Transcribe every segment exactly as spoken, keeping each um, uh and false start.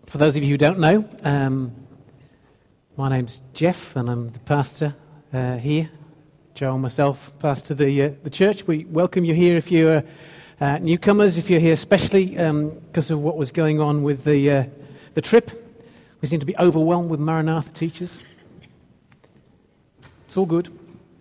For those of you who don't know, um, my name's Jeff and I'm the pastor uh, here. Joe and myself pastor the uh, the church. We welcome you here if you're uh, newcomers, if you're here especially because um, of what was going on with the uh, the trip. We seem to be overwhelmed with Maranatha teachers. It's all good.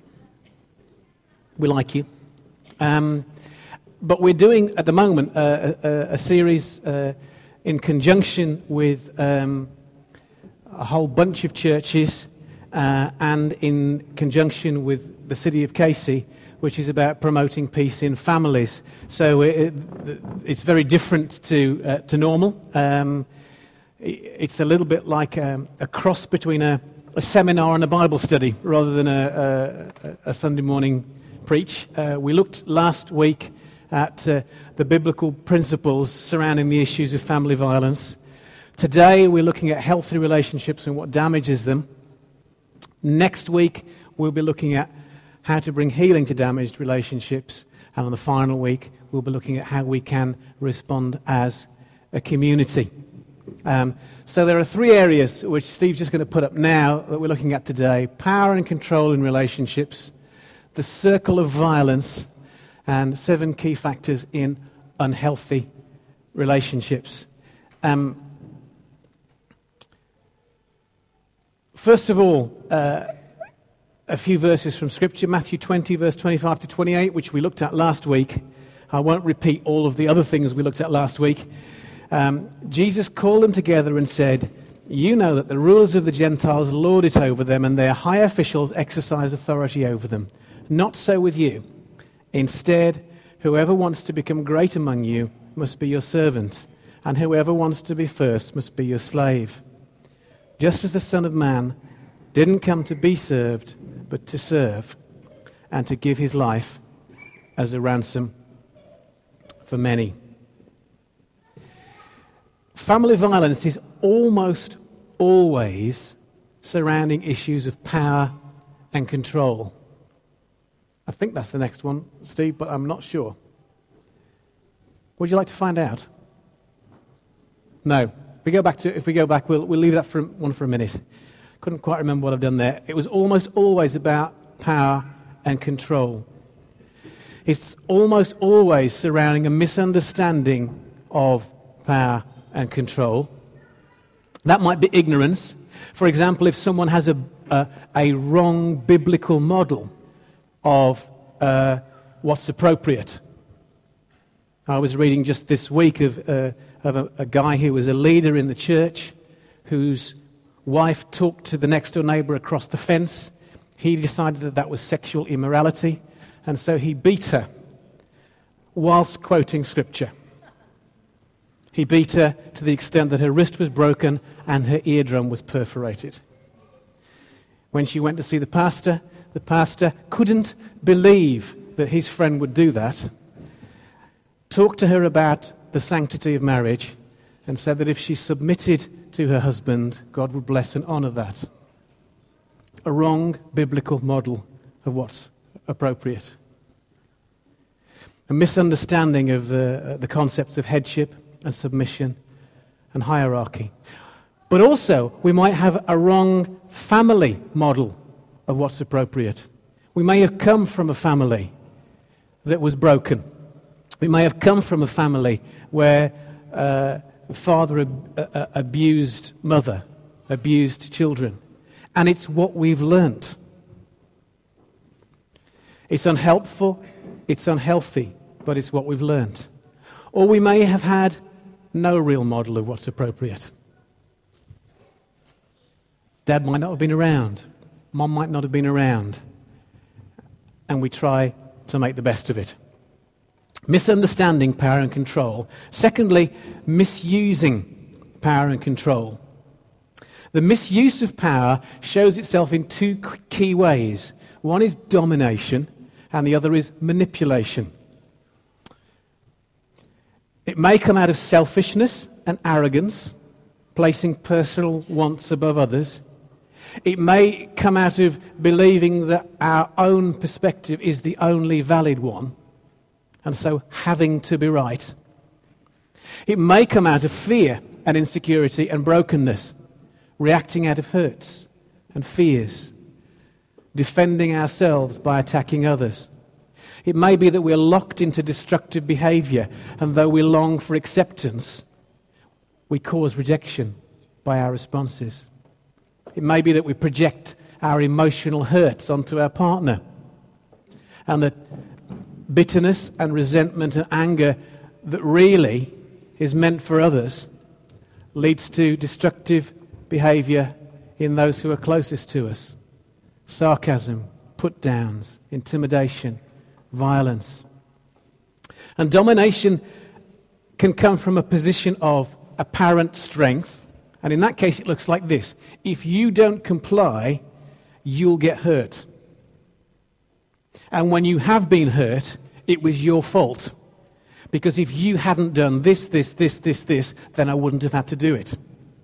We like you. Um, but we're doing at the moment uh, a, a series uh, in conjunction with um, a whole bunch of churches uh, and in conjunction with the city of Casey, which is about promoting peace in families. So it, it's very different to uh, to normal. Um, it's a little bit like a, a cross between a, a seminar and a Bible study rather than a, a, a Sunday morning preach. Uh, we looked last week at uh, the biblical principles surrounding the issues of family violence. Today we're looking at healthy relationships and what damages them. Next week we'll be looking at how to bring healing to damaged relationships. And on the final week we'll be looking at how we can respond as a community. Um, so there are three areas which Steve's just going to put up now that we're looking at today. Power and control in relationships, the circle of violence, and seven key factors in unhealthy relationships. Um, first of all, uh, a few verses from Scripture. Matthew twenty, verse twenty-five to twenty-eight, which we looked at last week. I won't repeat all of the other things we looked at last week. Um, Jesus called them together and said, "You know that the rulers of the Gentiles lord it over them, and their high officials exercise authority over them. Not so with you. Instead, whoever wants to become great among you must be your servant, and whoever wants to be first must be your slave. Just as the Son of Man didn't come to be served, but to serve, and to give his life as a ransom for many." Family violence is almost always surrounding issues of power and control. I think that's the next one, Steve, but I'm not sure. Would you like to find out? No. If we go back to, if we go back, we'll we'll leave that for one for a minute. Couldn't quite remember what I've done there. It was almost always about power and control. It's almost always surrounding a misunderstanding of power and control. That might be ignorance. For example, if someone has a a, a wrong biblical model of uh, what's appropriate. I was reading just this week of, uh, of a, a guy who was a leader in the church whose wife talked to the next door neighbour across the fence. He decided that that was sexual immorality, and so he beat her whilst quoting scripture. He beat her to the extent that her wrist was broken and her eardrum was perforated. When she went to see the pastor, the pastor couldn't believe that his friend would do that, talked to her about the sanctity of marriage, and said that if she submitted to her husband, God would bless and honour that. A wrong biblical model of what's appropriate. A misunderstanding of uh, the concepts of headship and submission and hierarchy. But also, we might have a wrong family model of what's appropriate. We may have come from a family that was broken. We may have come from a family where uh, father ab- uh, abused mother, abused children. And it's what we've learnt. It's unhelpful, it's unhealthy, but it's what we've learnt. Or we may have had no real model of what's appropriate. Dad might not have been around. Mom might not have been around. And we try to make the best of it. Misunderstanding power and control. Secondly, misusing power and control. The misuse of power shows itself in two key ways. One is domination, and the other is manipulation. It may come out of selfishness and arrogance, placing personal wants above others. It may come out of believing that our own perspective is the only valid one, and so having to be right. It may come out of fear and insecurity and brokenness, reacting out of hurts and fears, defending ourselves by attacking others. It may be that we're locked into destructive behavior, and though we long for acceptance, we cause rejection by our responses. It may be that we project our emotional hurts onto our partner, and that bitterness and resentment and anger that really is meant for others leads to destructive behavior in those who are closest to us. Sarcasm, put-downs, intimidation, violence. And domination can come from a position of apparent strength, and in that case it looks like this. If you don't comply, you'll get hurt. And when you have been hurt, it was your fault. Because if you hadn't done this, this, this, this, this, then I wouldn't have had to do it.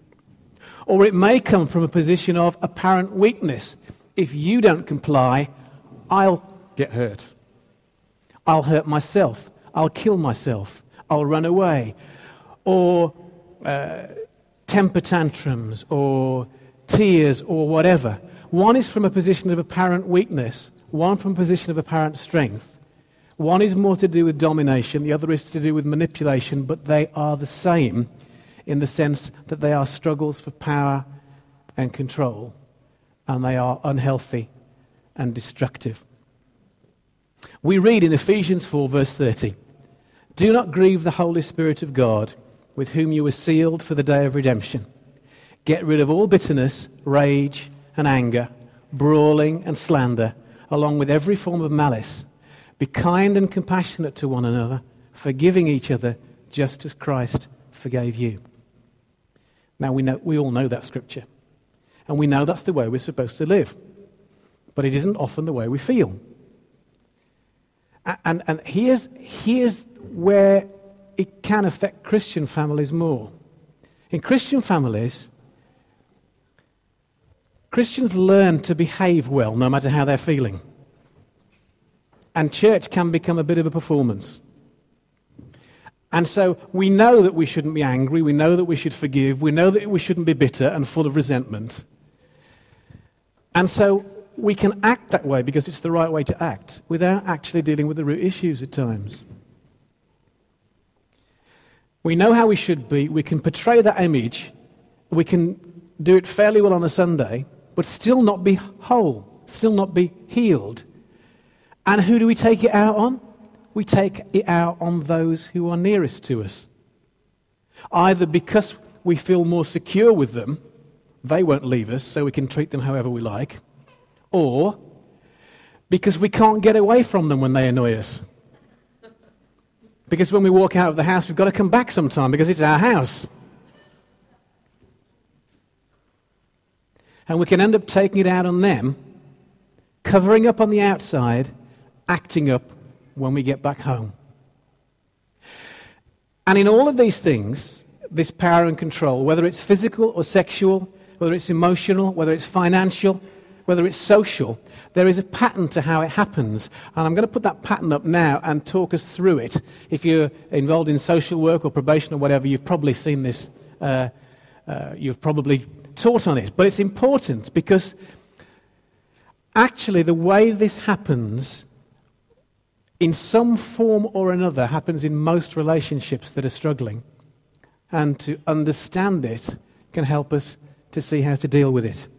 Or it may come from a position of apparent weakness. If you don't comply, I'll get hurt. I'll hurt myself. I'll kill myself. I'll run away. Or uh, temper tantrums, or tears, or whatever. One is from a position of apparent weakness, one from a position of apparent strength. One is more to do with domination, the other is to do with manipulation, but they are the same in the sense that they are struggles for power and control, and they are unhealthy and destructive. We read in Ephesians four, verse thirty, "Do not grieve the Holy Spirit of God, with whom you were sealed for the day of redemption. Get rid of all bitterness, rage, and anger, brawling and slander, along with every form of malice. Be kind and compassionate to one another, forgiving each other, just as Christ forgave you." Now, we know, we all know that scripture. And we know that's the way we're supposed to live. But it isn't often the way we feel. And, and here's, here's where it can affect Christian families more. In Christian families, Christians learn to behave well no matter how they're feeling. And church can become a bit of a performance. And so we know that we shouldn't be angry, we know that we should forgive, we know that we shouldn't be bitter and full of resentment. And so we can act that way because it's the right way to act without actually dealing with the root issues at times. We know how we should be, we can portray that image, we can do it fairly well on a Sunday, but still not be whole, still not be healed. And who do we take it out on? We take it out on those who are nearest to us. Either because we feel more secure with them, they won't leave us, so we can treat them however we like, or because we can't get away from them when they annoy us. Because when we walk out of the house, we've got to come back sometime because it's our house. And we can end up taking it out on them, covering up on the outside, acting up when we get back home. And in all of these things, this power and control, whether it's physical or sexual, whether it's emotional, whether it's financial, whether it's social, there is a pattern to how it happens. And I'm going to put that pattern up now and talk us through it. If you're involved in social work or probation or whatever, you've probably seen this, uh, uh, you've probably taught on it. But it's important because actually the way this happens in some form or another happens in most relationships that are struggling. And to understand it can help us to see how to deal with it.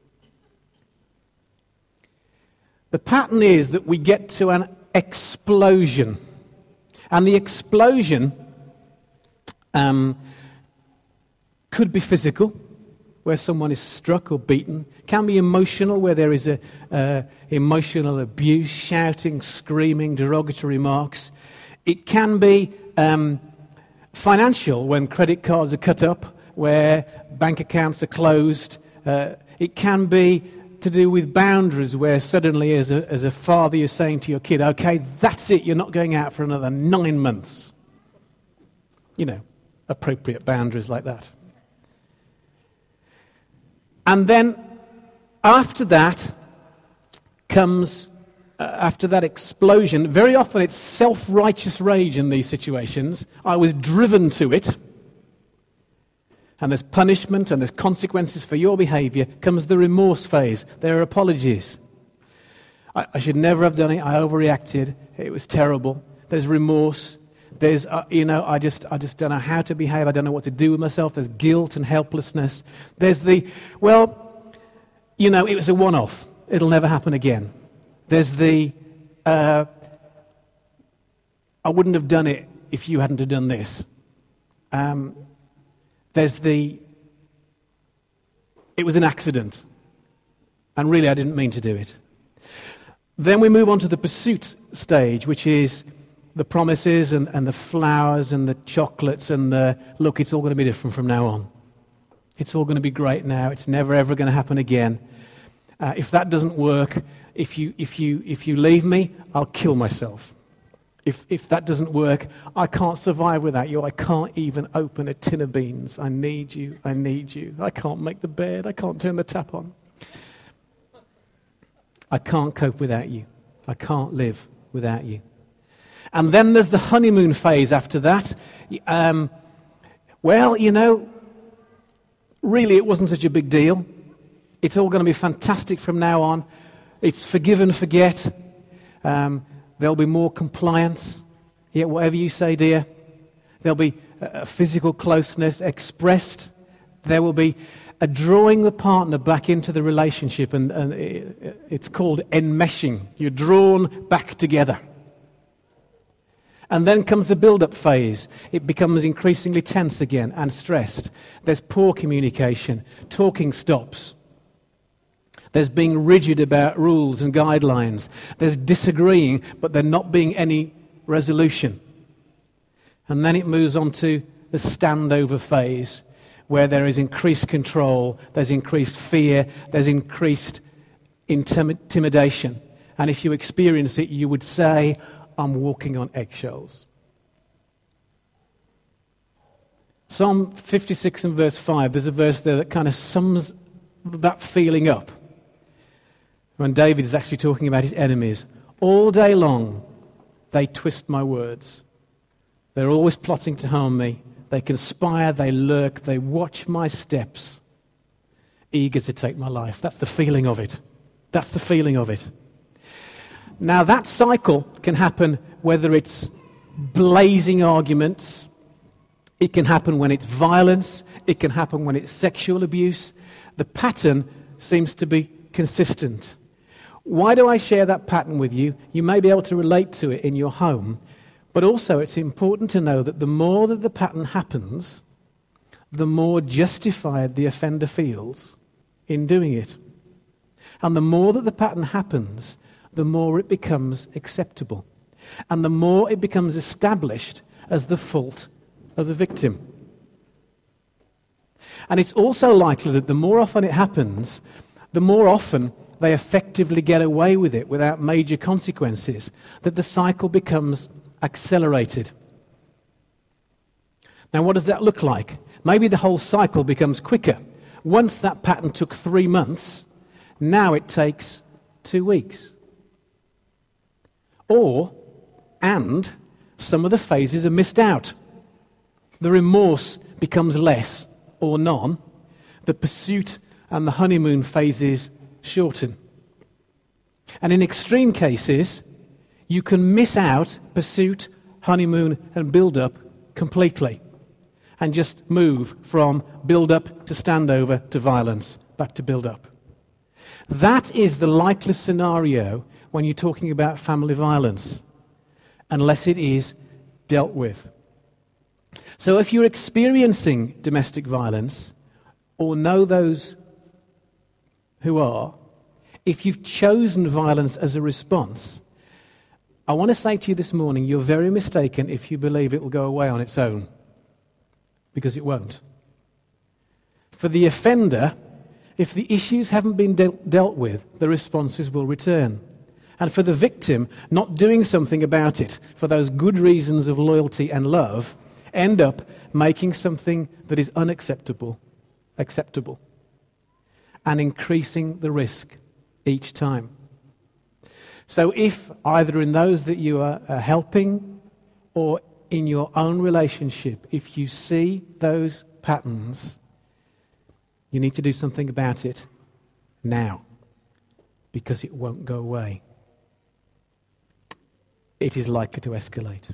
The pattern is that we get to an explosion. And the explosion um, could be physical, where someone is struck or beaten. Can be emotional, where there is a uh, emotional abuse, shouting, screaming, derogatory remarks. It can be um, financial, when credit cards are cut up, where bank accounts are closed. Uh, it can be to do with boundaries, where suddenly as a, as a father you're saying to your kid, okay, that's it, you're not going out for another nine months. You know, appropriate boundaries like that. And then after that comes, uh, after that explosion, very often it's self-righteous rage in these situations. I was driven to it. and there's punishment and there's consequences for your behavior, comes the remorse phase. There are apologies. I, I should never have done it. I overreacted. It was terrible. There's remorse. There's, uh, you know, I just, I just don't know how to behave. I don't know what to do with myself. There's guilt and helplessness. There's the, well, you know, it was a one-off. It'll never happen again. There's the, uh, I wouldn't have done it if you hadn't have done this. Um, there's the, it was an accident. And really I didn't mean to do it. Then we move on to the pursuit stage, which is the promises and, and the flowers and the chocolates and the, look, it's all going to be different from now on. It's all going to be great now. It's never, ever going to happen again. Uh, if that doesn't work, if you, if you, if you leave me, I'll kill myself. If, if that doesn't work, I can't survive without you. I can't even open a tin of beans. I need you. I need you. I can't make the bed. I can't turn the tap on. I can't cope without you. I can't live without you. And then there's the honeymoon phase after that. Um, well, you know, really it wasn't such a big deal. It's all going to be fantastic from now on. It's forgive and forget. Um, there'll be more compliance. Yeah, whatever you say, dear. There'll be a physical closeness expressed. There will be a drawing the partner back into the relationship, and, and it, it's called enmeshing. You're drawn back together. And then comes the build-up phase. It becomes increasingly tense again and stressed. There's poor communication. Talking stops. There's being rigid about rules and guidelines. There's disagreeing, but there not being any resolution. And then it moves on to the standover phase, where there is increased control, there's increased fear, there's increased intim- intimidation. And if you experience it, you would say, I'm walking on eggshells. Psalm fifty-six and verse five, there's a verse there that kind of sums that feeling up. When David is actually talking about his enemies. All day long, they twist my words. They're always plotting to harm me. They conspire, they lurk, they watch my steps, eager to take my life. That's the feeling of it. That's the feeling of it. Now that cycle can happen whether it's blazing arguments, it can happen when it's violence, it can happen when it's sexual abuse. The pattern seems to be consistent. Why do I share that pattern with you? You may be able to relate to it in your home, but also it's important to know that the more that the pattern happens, the more justified the offender feels in doing it. And the more that the pattern happens, the more it becomes acceptable. And the more it becomes established as the fault of the victim. And it's also likely that the more often it happens, the more often they effectively get away with it without major consequences, that the cycle becomes accelerated. Now, what does that look like? Maybe the whole cycle becomes quicker. Once that pattern took three months, now it takes two weeks. Or, and, some of the phases are missed out. The remorse becomes less or none. The pursuit and the honeymoon phases shorten. And in extreme cases, you can miss out pursuit, honeymoon, and build-up completely. And just move from build-up to standover to violence, back to build-up. That is the likely scenario when you're talking about family violence, unless it is dealt with. So if you're experiencing domestic violence, or know those who are, if you've chosen violence as a response, I want to say to you this morning, you're very mistaken if you believe it will go away on its own, because it won't. For the offender, if the issues haven't been de- dealt with, the responses will return. And for the victim, not doing something about it for those good reasons of loyalty and love, end up making something that is unacceptable acceptable and increasing the risk each time. So if either in those that you are uh, helping or in your own relationship, if you see those patterns, You need to do something about it now, because it won't go away. It is likely to escalate.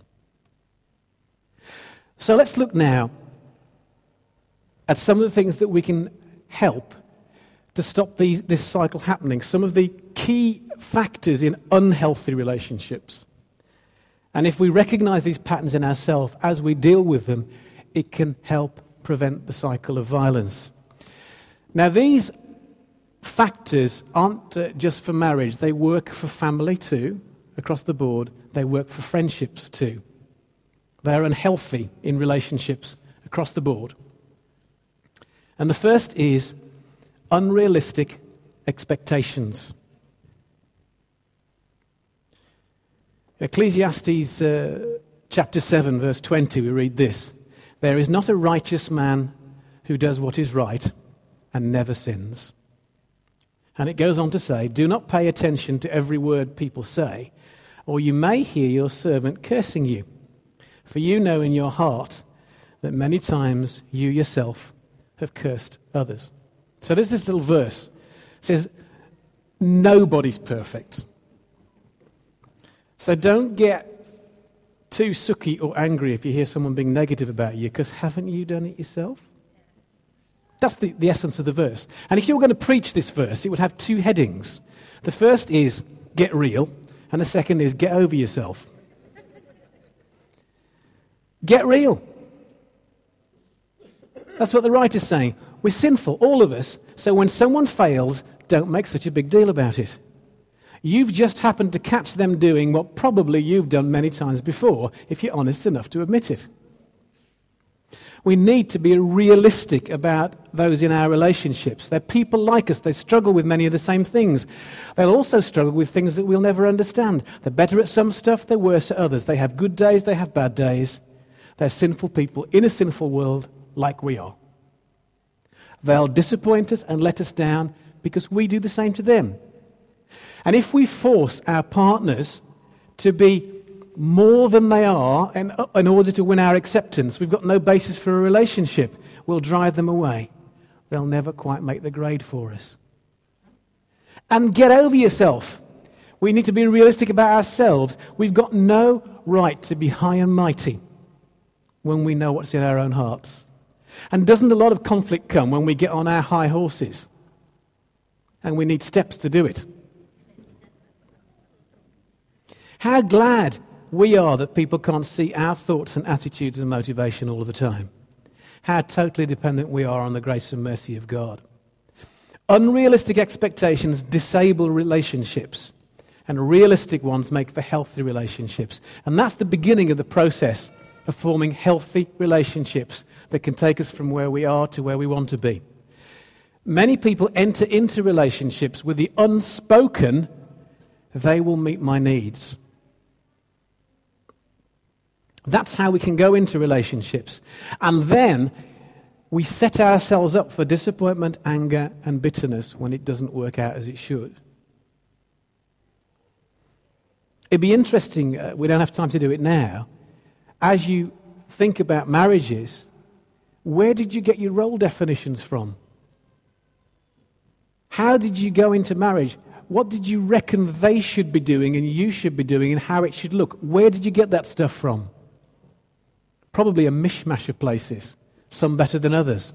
So let's look now at some of the things that we can help to stop these, this cycle happening, some of the key factors in unhealthy relationships. And if we recognize these patterns in ourselves as we deal with them, it can help prevent the cycle of violence. Now, these factors aren't uh, just for marriage. They work for family too, across the board. They work for friendships too. They're unhealthy in relationships across the board. And the first is unrealistic expectations. Ecclesiastes uh, chapter seven, verse twenty, we read this: "There is not a righteous man who does what is right and never sins." And it goes on to say, "Do not pay attention to every word people say, or you may hear your servant cursing you. For you know in your heart that many times you yourself have cursed others." So there's this little verse. It says, nobody's perfect. So don't get too sucky or angry if you hear someone being negative about you, because haven't you done it yourself? That's the, the essence of the verse. And if you were going to preach this verse, it would have two headings. The first is, get real, and the second is, get over yourself. Get real. That's what the writer's saying. We're sinful, all of us, so when someone fails, don't make such a big deal about it. You've just happened to catch them doing what probably you've done many times before, if you're honest enough to admit it. We need to be realistic about those in our relationships. They're people like us. They struggle with many of the same things. They'll also struggle with things that we'll never understand. They're better at some stuff, they're worse at others. They have good days, they have bad days. They're sinful people in a sinful world like we are. They'll disappoint us and let us down because we do the same to them. And if we force our partners to be more than they are in, in order to win our acceptance, we've got no basis for a relationship. We'll drive them away. They'll never quite make the grade for us. And get over yourself. We need to be realistic about ourselves. We've got no right to be high and mighty when we know what's in our own hearts. And doesn't a lot of conflict come when we get on our high horses? And we need steps to do it. How glad we are that people can't see our thoughts and attitudes and motivation all of the time. How totally dependent we are on the grace and mercy of God. Unrealistic expectations disable relationships, and realistic ones make for healthy relationships. And that's the beginning of the process of forming healthy relationships that can take us from where we are to where we want to be. Many people enter into relationships with the unspoken, they will meet my needs. That's how we can go into relationships. And then we set ourselves up for disappointment, anger, and bitterness when it doesn't work out as it should. It'd be interesting, uh, we don't have time to do it now, as you think about marriages, where did you get your role definitions from? How did you go into marriage? What did you reckon they should be doing and you should be doing and how it should look? Where did you get that stuff from? Probably a mishmash of places, some better than others.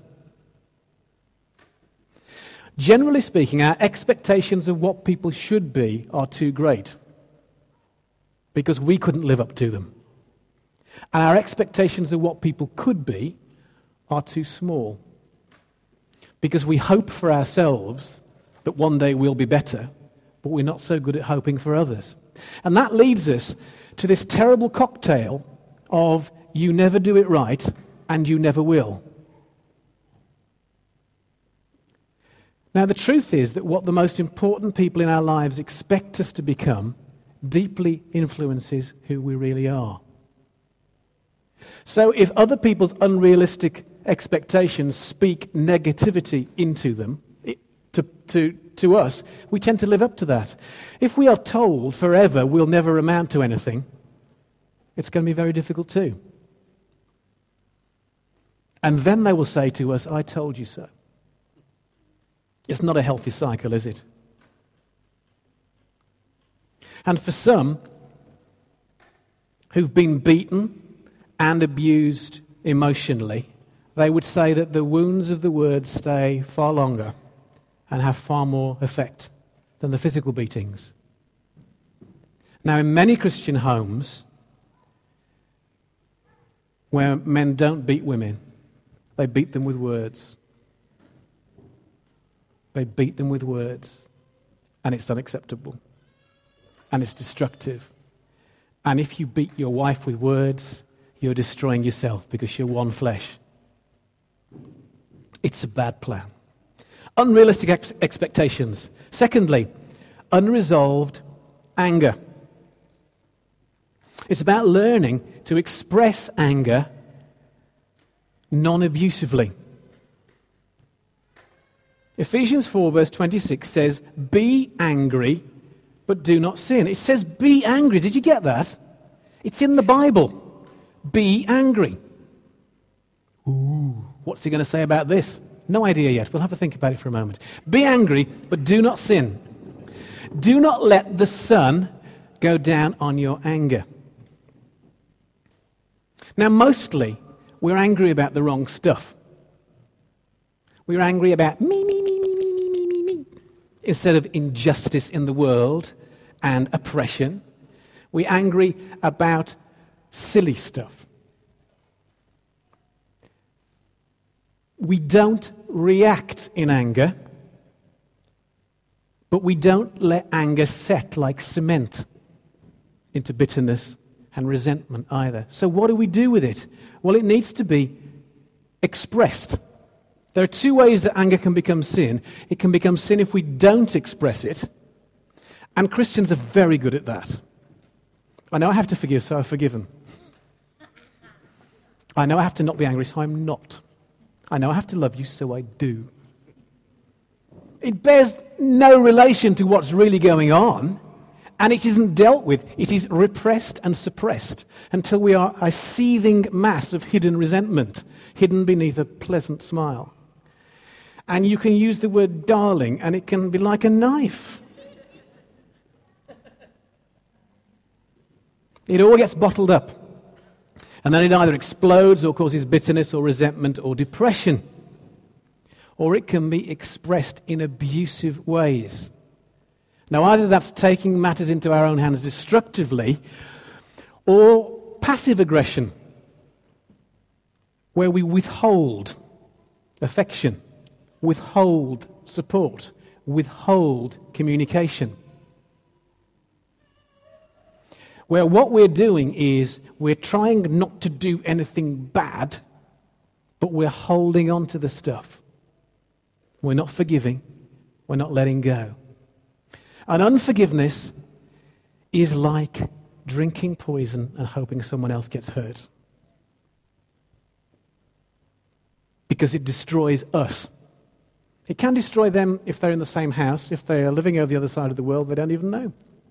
Generally speaking, our expectations of what people should be are too great because we couldn't live up to them. And our expectations of what people could be are too small because we hope for ourselves that one day we'll be better, but we're not so good at hoping for others. And that leads us to this terrible cocktail of you never do it right and you never will. Now, the truth is that what the most important people in our lives expect us to become deeply influences who we really are. So if other people's unrealistic expectations speak negativity into them, it, to, to, to us, we tend to live up to that. If we are told forever we'll never amount to anything, it's going to be very difficult too. And then they will say to us, I told you so. It's not a healthy cycle, is it? And for some who've been beaten and abused emotionally, they would say that the wounds of the word stay far longer and have far more effect than the physical beatings. Now, in many Christian homes where men don't beat women, they beat them with words. They beat them with words, and it's unacceptable, and it's destructive. And if you beat your wife with words, you're destroying yourself because you're one flesh. It's a bad plan. Unrealistic ex- expectations. Secondly, unresolved anger. It's about learning to express anger non-abusively. Ephesians four verse twenty-six says, be angry, but do not sin. It says be angry. Did you get that? It's in the Bible. Be angry. Ooh, what's he going to say about this? No idea yet. We'll have to think about it for a moment. Be angry, but do not sin. Do not let the sun go down on your anger. Now, mostly, we're angry about the wrong stuff. We're angry about me, me, me, me, me, me, me, me, me. Instead of injustice in the world and oppression, we're angry about silly stuff. We don't react in anger, but we don't let anger set like cement into bitterness and resentment either. So what do we do with it? Well, it needs to be expressed. There are two ways that anger can become sin. It can become sin if we don't express it, and Christians are very good at that. I know I have to forgive, so I've forgiven. I know I have to not be angry, so I'm not. I know I have to love you, so I do. It bears no relation to what's really going on, and it isn't dealt with. It is repressed and suppressed until we are a seething mass of hidden resentment, hidden beneath a pleasant smile. And you can use the word darling, and it can be like a knife. It all gets bottled up. And then it either explodes or causes bitterness or resentment or depression. Or it can be expressed in abusive ways. Now, either that's taking matters into our own hands destructively, or passive aggression, where we withhold affection, withhold support, withhold communication. Where what we're doing is we're trying not to do anything bad, but we're holding on to the stuff. We're not forgiving. We're not letting go. And unforgiveness is like drinking poison and hoping someone else gets hurt. Because it destroys us. It can destroy them if they're in the same house. If they are living over the other side of the world, they don't even know.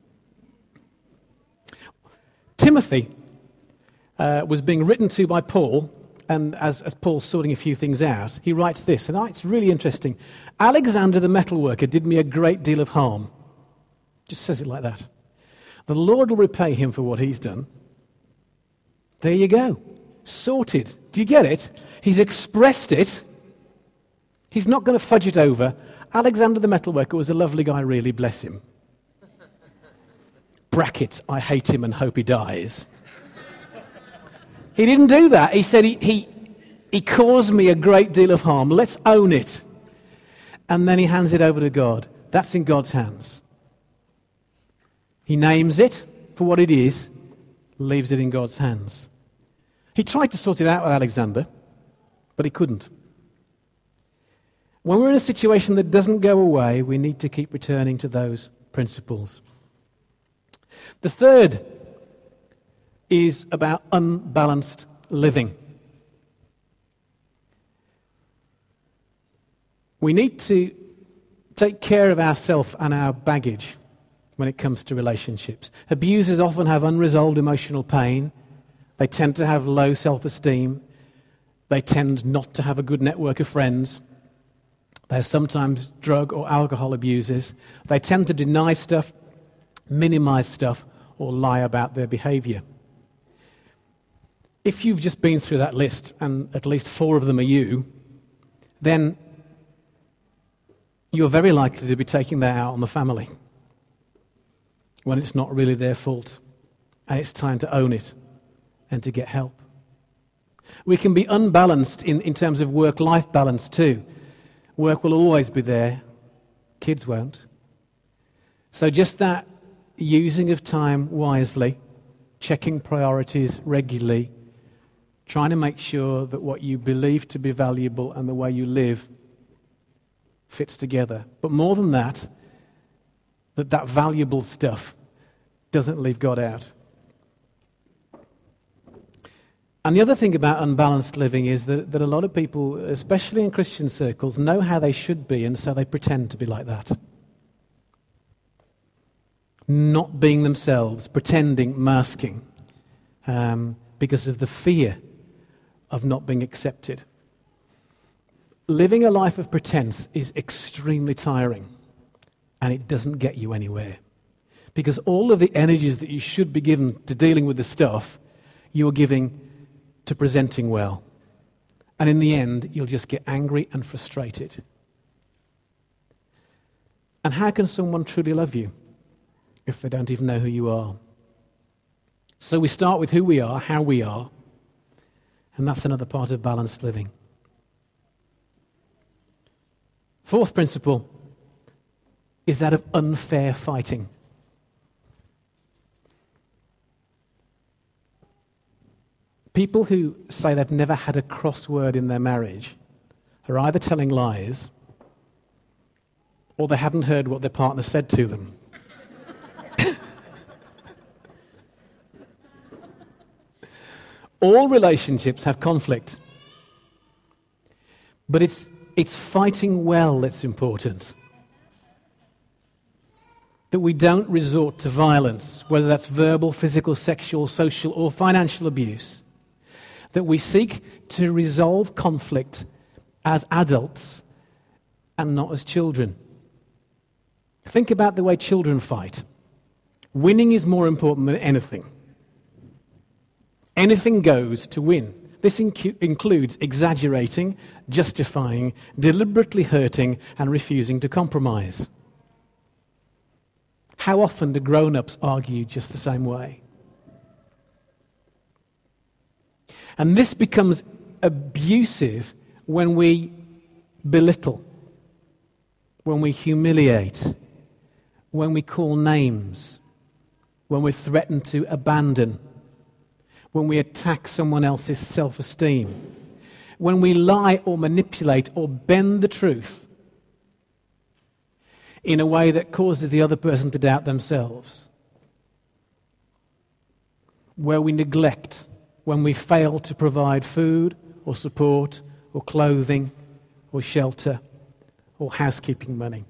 Timothy uh, was being written to by Paul, and as, as Paul's sorting a few things out, he writes this, and oh, it's really interesting. Alexander the metalworker did me a great deal of harm. Just says it like that. The Lord will repay him for what he's done. There you go. Sorted. Do you get it? He's expressed it. He's not going to fudge it over. Alexander the metalworker was a lovely guy, really, bless him. Brackets, I hate him and hope he dies. He didn't do that. He said, he, he, he caused me a great deal of harm. Let's own it. And then he hands it over to God. That's in God's hands. He names it for what it is, leaves it in God's hands. He tried to sort it out with Alexander, but he couldn't. When we're in a situation that doesn't go away, we need to keep returning to those principles. The third is about unbalanced living. We need to take care of ourselves and our baggage when it comes to relationships. Abusers often have unresolved emotional pain. They tend to have low self-esteem. They tend not to have a good network of friends. They're sometimes drug or alcohol abusers. They tend to deny stuff, minimize stuff, or lie about their behavior. If you've just been through that list, and at least four of them are you, then you're very likely to be taking that out on the family when it's not really their fault, and it's time to own it and to get help. We can be unbalanced in, in terms of work-life balance too. Work will always be there, kids won't. So just that using of time wisely, checking priorities regularly, trying to make sure that what you believe to be valuable and the way you live fits together. But more than that, that that valuable stuff doesn't leave God out. And the other thing about unbalanced living is that, that a lot of people, especially in Christian circles, know how they should be, and so they pretend to be like that. Not being themselves, pretending, masking, um, because of the fear of not being accepted. Living a life of pretense is extremely tiring, and it doesn't get you anywhere. Because all of the energies that you should be given to dealing with the stuff, you're giving to presenting well. And in the end, you'll just get angry and frustrated. And how can someone truly love you if they don't even know who you are? So we start with who we are, how we are, and that's another part of balanced living. Fourth principle is that of unfair fighting. People who say they've never had a crossword in their marriage are either telling lies or they haven't heard what their partner said to them. All relationships have conflict, but it's, it's fighting well that's important. That we don't resort to violence, whether that's verbal, physical, sexual, social, or financial abuse. That we seek to resolve conflict as adults and not as children. Think about the way children fight. Winning is more important than anything. Anything goes to win. This incu- includes exaggerating, justifying, deliberately hurting, and refusing to compromise. How often do grown-ups argue just the same way? And this becomes abusive when we belittle, when we humiliate, when we call names, when we threaten to abandon, when we attack someone else's self-esteem, when we lie or manipulate or bend the truth in a way that causes the other person to doubt themselves, where we neglect, when we fail to provide food or support or clothing or shelter or housekeeping money.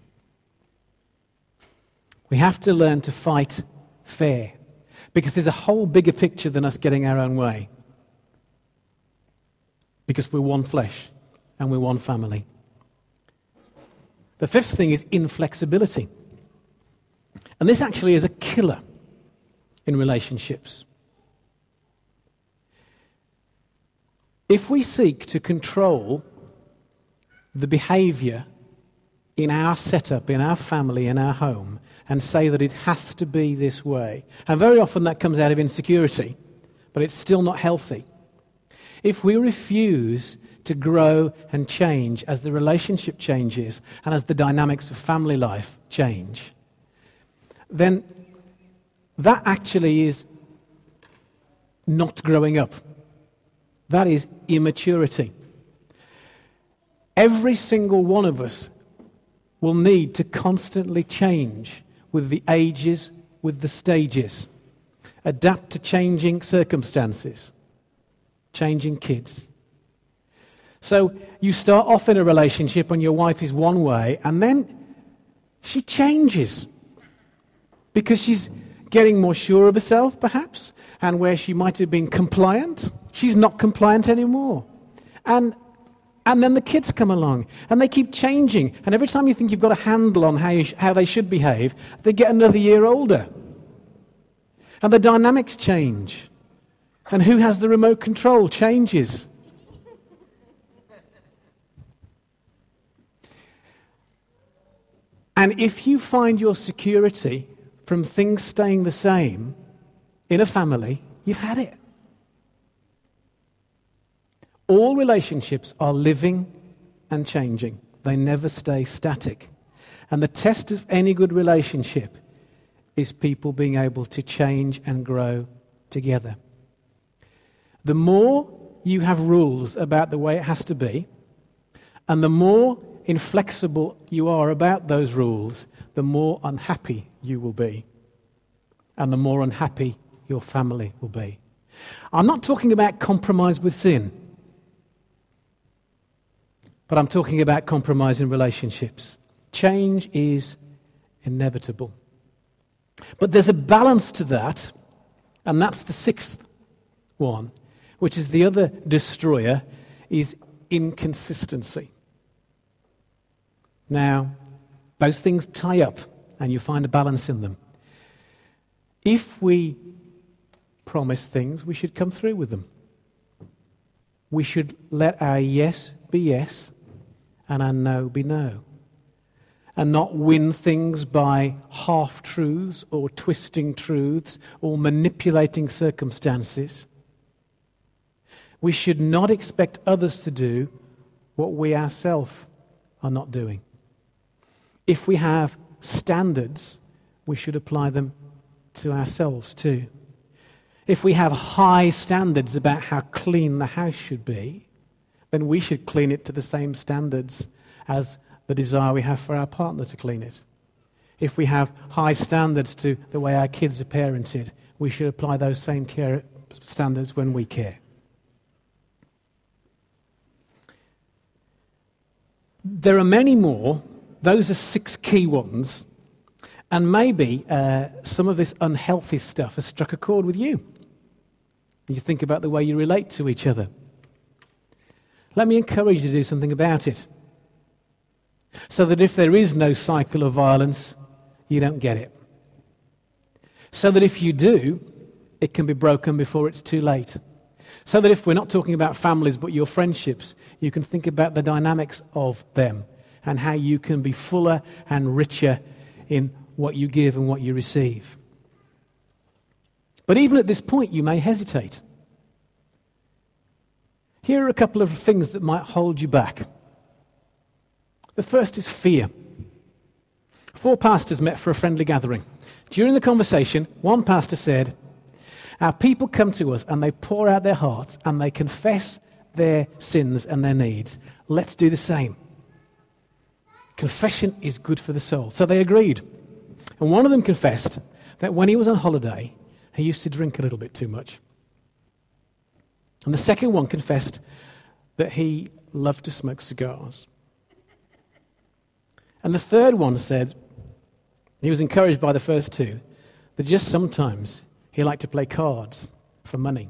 We have to learn to fight fair, because there's a whole bigger picture than us getting our own way. Because we're one flesh and we're one family. The fifth thing is inflexibility. And this actually is a killer in relationships. If we seek to control the behavior in our setup, in our family, in our home, and say that it has to be this way, and very often that comes out of insecurity, but it's still not healthy. If we refuse to grow and change as the relationship changes and as the dynamics of family life change, then that actually is not growing up. That is immaturity. Every single one of us will need to constantly change with the ages, with the stages, adapt to changing circumstances, changing kids. So you start off in a relationship and your wife is one way, and then she changes because she's getting more sure of herself, perhaps, and where she might have been compliant, she's not compliant anymore. And And then the kids come along, and they keep changing. And every time you think you've got a handle on how, you sh- how they should behave, they get another year older. And the dynamics change. And who has the remote control changes. And if you find your security from things staying the same in a family, you've had it. All relationships are living and changing. They never stay static. And the test of any good relationship is people being able to change and grow together. The more you have rules about the way it has to be, and the more inflexible you are about those rules, the more unhappy you will be. And the more unhappy your family will be. I'm not talking about compromise with sin. But I'm talking about compromise in relationships. Change is inevitable. But there's a balance to that, and that's the sixth one, which is the other destroyer, is inconsistency. Now, those things tie up, and you find a balance in them. If we promise things, we should come through with them. We should let our yes be yes, and our no be no. And not win things by half-truths or twisting truths or manipulating circumstances. We should not expect others to do what we ourselves are not doing. If we have standards, we should apply them to ourselves too. If we have high standards about how clean the house should be, then we should clean it to the same standards as the desire we have for our partner to clean it. If we have high standards to the way our kids are parented, we should apply those same care standards when we care. There are many more. Those are six key ones. And maybe uh, some of this unhealthy stuff has struck a chord with you. You think about the way you relate to each other. Let me encourage you to do something about it. So that if there is no cycle of violence, you don't get it. So that if you do, it can be broken before it's too late. So that if we're not talking about families but your friendships, you can think about the dynamics of them and how you can be fuller and richer in what you give and what you receive. But even at this point, you may hesitate. Here are a couple of things that might hold you back. The first is fear. Four pastors met for a friendly gathering. During the conversation, one pastor said, "Our people come to us and they pour out their hearts and they confess their sins and their needs. Let's do the same." Confession is good for the soul. So they agreed. And one of them confessed that when he was on holiday, he used to drink a little bit too much. And the second one confessed that he loved to smoke cigars. And the third one said he was encouraged by the first two, that just sometimes he liked to play cards for money.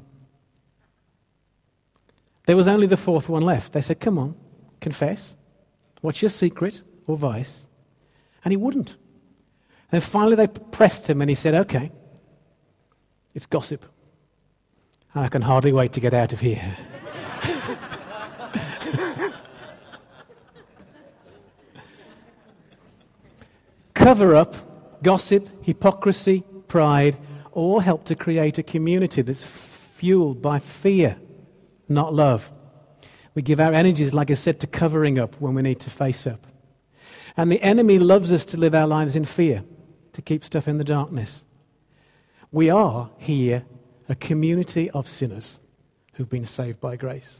There was only the fourth one left. They said, "Come on, confess. What's your secret or vice?" And he wouldn't. And then finally they pressed him and he said, "Okay, it's gossip. And I can hardly wait to get out of here." Cover up, gossip, hypocrisy, pride, all help to create a community that's fueled by fear, not love. We give our energies, like I said, to covering up when we need to face up. And the enemy loves us to live our lives in fear, to keep stuff in the darkness. We are here a community of sinners who've been saved by grace.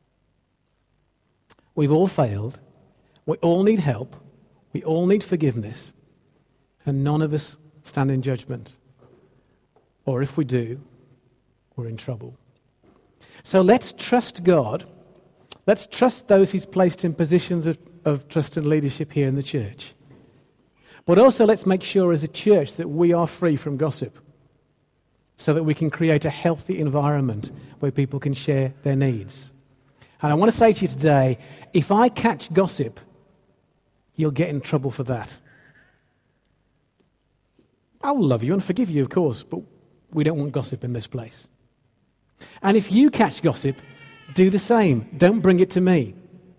We've all failed. We all need help. We all need forgiveness. And none of us stand in judgment. Or if we do, we're in trouble. So let's trust God. Let's trust those he's placed in positions of, of trust and leadership here in the church. But also let's make sure as a church that we are free from gossip, so that we can create a healthy environment where people can share their needs. And I want to say to you today, if I catch gossip, you'll get in trouble for that. I'll love you and forgive you, of course, but we don't want gossip in this place. And if you catch gossip, do the same. Don't bring it to me.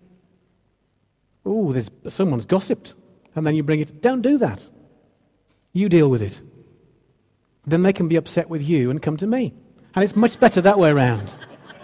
Oh, there's someone's gossiped, and then you bring it. Don't do that. You deal with it. Then they can be upset with you and come to me. And it's much better that way around.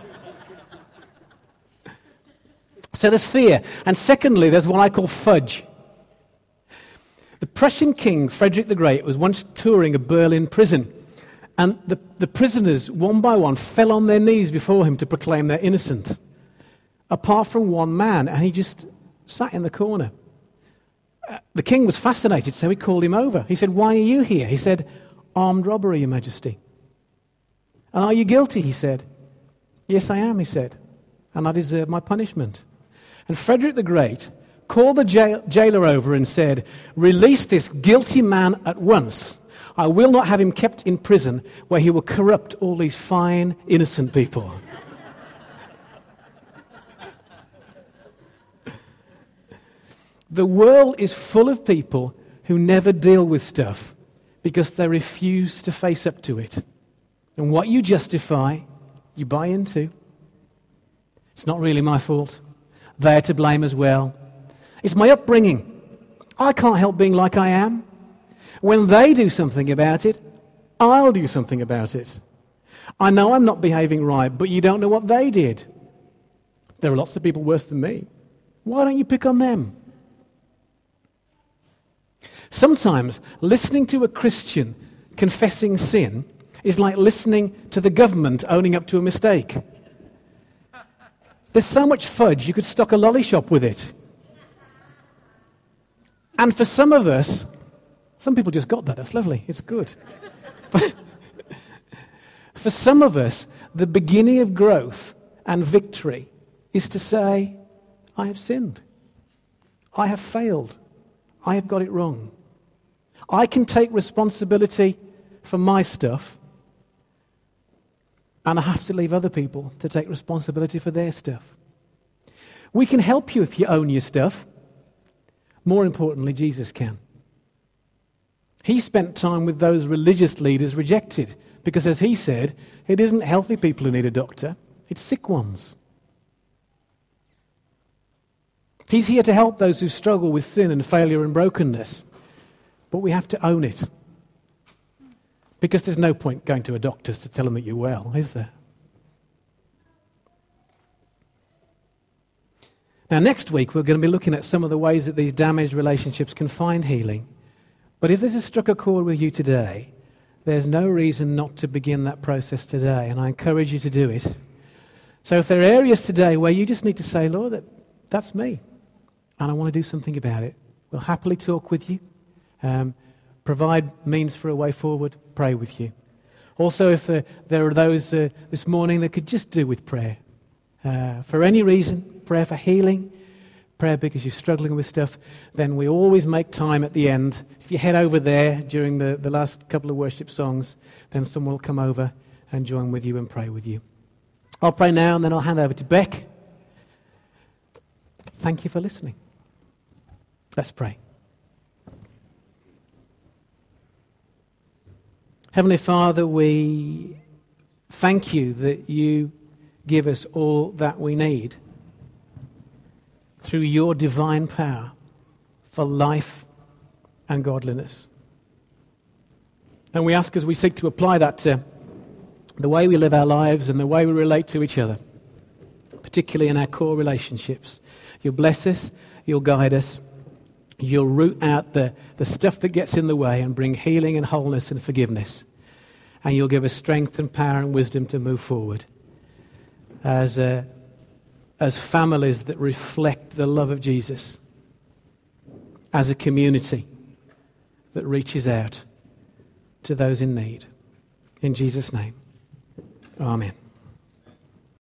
So there's fear. And secondly, there's what I call fudge. The Prussian king, Frederick the Great, was once touring a Berlin prison. And the, the prisoners, one by one, fell on their knees before him to proclaim they're innocent. Apart from one man, and he just sat in the corner. Uh, the king was fascinated, so he called him over. He said, "Why are you here?" He said, "Armed robbery, Your Majesty." "And are you guilty?" he said. "Yes, I am," he said, "and I deserve my punishment." And Frederick the Great called the jail, jailer over and said, "Release this guilty man at once. I will not have him kept in prison where he will corrupt all these fine, innocent people." The world is full of people who never deal with stuff because they refuse to face up to it. And what you justify, you buy into. It's not really my fault. They're to blame as well. It's my upbringing. I can't help being like I am. When they do something about it, I'll do something about it. I know I'm not behaving right, but you don't know what they did. There are lots of people worse than me. Why don't you pick on them? Sometimes listening to a Christian confessing sin is like listening to the government owning up to a mistake. There's so much fudge, you could stock a lolly shop with it. And for some of us, some people just got that, that's lovely, it's good. For some of us, the beginning of growth and victory is to say, I have sinned. I have failed. I have got it wrong. I can take responsibility for my stuff, and I have to leave other people to take responsibility for their stuff. We can help you if you own your stuff. More importantly, Jesus can. He spent time with those religious leaders rejected because, as he said, it isn't healthy people who need a doctor, it's sick ones. He's here to help those who struggle with sin and failure and brokenness. But we have to own it. Because there's no point going to a doctor to tell them that you're well, is there? Now, next week, we're going to be looking at some of the ways that these damaged relationships can find healing. But if this has struck a chord with you today, there's no reason not to begin that process today. And I encourage you to do it. So if there are areas today where you just need to say, Lord, that, that's me, and I want to do something about it, we'll happily talk with you. Um, provide means for a way forward, pray with you. Also, if uh, there are those uh, this morning that could just do with prayer. Uh, for any reason, prayer for healing, prayer because you're struggling with stuff, then we always make time at the end. If you head over there during the, the last couple of worship songs, then someone will come over and join with you and pray with you. I'll pray now and then I'll hand over to Beck. Thank you for listening. Let's pray. Heavenly Father, we thank you that you give us all that we need through your divine power for life and godliness. And we ask as we seek to apply that to the way we live our lives and the way we relate to each other, particularly in our core relationships. You'll bless us, you'll guide us, you'll root out the, the stuff that gets in the way and bring healing and wholeness and forgiveness. And you'll give us strength and power and wisdom to move forward as, uh, as families that reflect the love of Jesus, as a community that reaches out to those in need. In Jesus' name, amen.